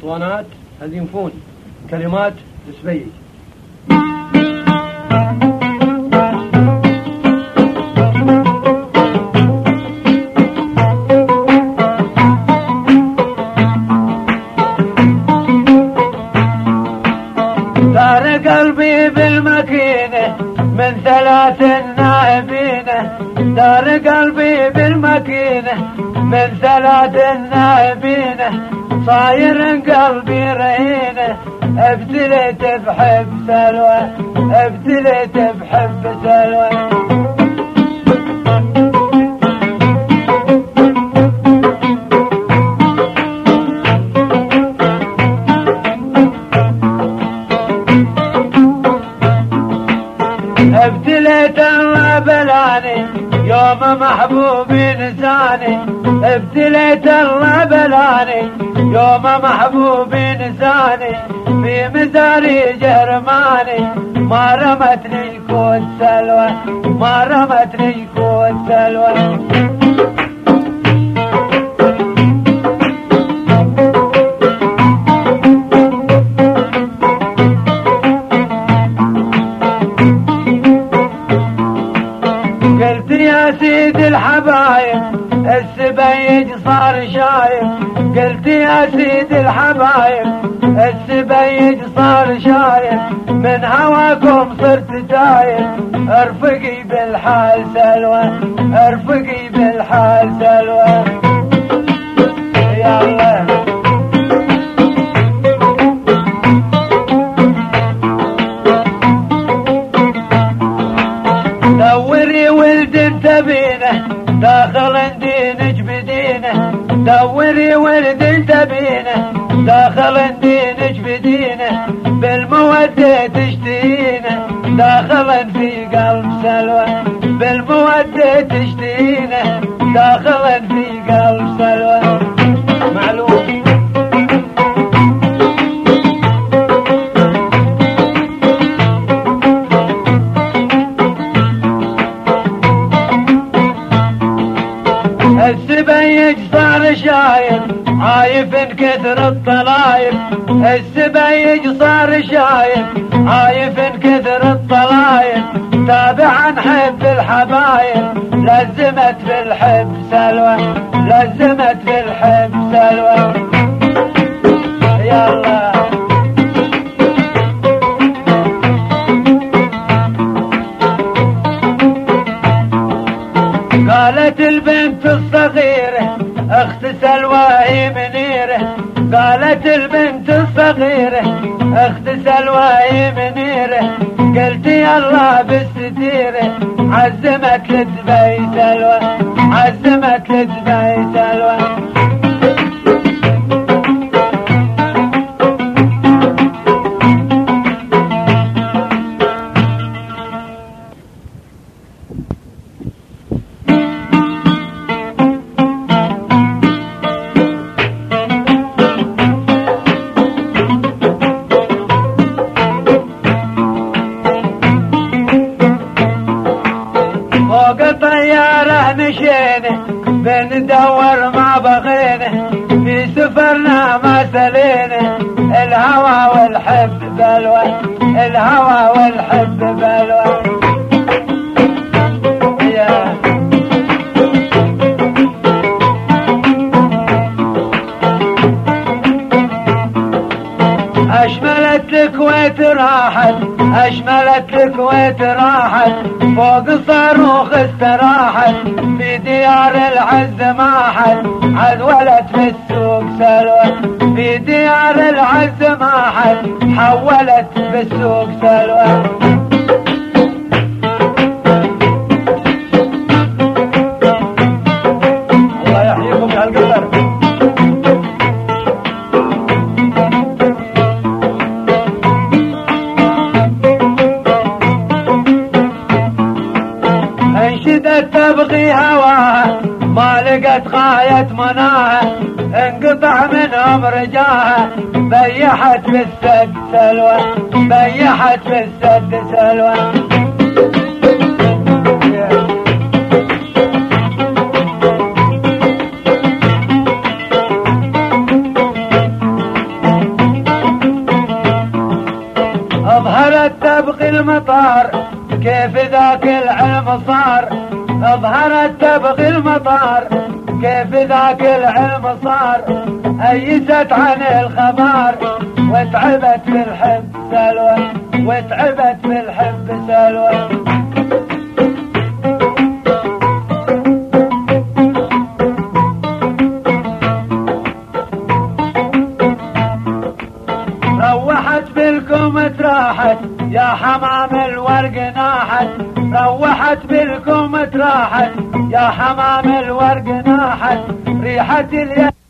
اسطوانات هزيمفون، كلمات السبيعي. دار قلبي بالمكينة من 3 نائبين، دار قلبي بالمكينة من 3 نائبين، صاير قلبي رهينة ابتليت بحب سلوى، ابتليت بحب سلوى. ابتليت الله بلاني يوم محبوبي نساني، ابتليت الله بلاني يوم محبوبي نساني، في مزاري جرماني ما رمتني كود سلوى، ما رمتني كود سلوى. قلت يا سيد الحبايب السبيج صار شايب، قلت يا سيد الحبايب السبيج صار شايب، من هواكم صرت تايب، ارفقي بالحال سلوى، ارفقي بالحال سلوى. يا الله دوري ولد تبينه داخل دينك بدينه، دوري ولد تبينه داخل دينك بدينه، بالمودة تشتينه داخل في قلب سلوى، بالمودة تشتينه داخل في قلب سلوى. معلوم السبيج صار شايب عايف كثر الطلايب، السبيج صار شايب عايف كثر الطلايب، تابعا حب الحبايب لزمت بالحب سلوى، لزمت بالحب سلوى. يا الله قالت البنت الصغيرة اخت سلوى هي منيرة، قالت البنت الصغيرة اخت سلوى هي منيرة، قلت يلا بالستيرة عزمت لدبي سلوى، عزمت لدبي سلوى. فوق طيارة مشينا بندور ما بغينا، في سفرنا ما سلينا، الهوى والحب بلوى، الهوى والحب بلوى. أشملت الكويت راحت، أشملت الكويت راحت، فوق صاروخ استراحت، في ديار العز ماحت، عزولت في السوق سلوى، في ديار العز ماحت، حولت في السوق سلوى. الله يحييكم يا القدر. انشدت تبغي هواها ما لقت غاية مناها، انقطع منهم رجاها، بيحت بالسد سلوى، بيحت بالسد سلوى. المطار كيف ذاك العلم صار ظهرت تبغي المطار كيف ذاك العلم صار أيست عن الخبر وتعبت بالحب سلوى وتعبت بالحب سلوى روحت بالكم تراحت يا حمام الورق ناحت روحت بالكم تراحت يا حمام الورق ناحت ريحة اليد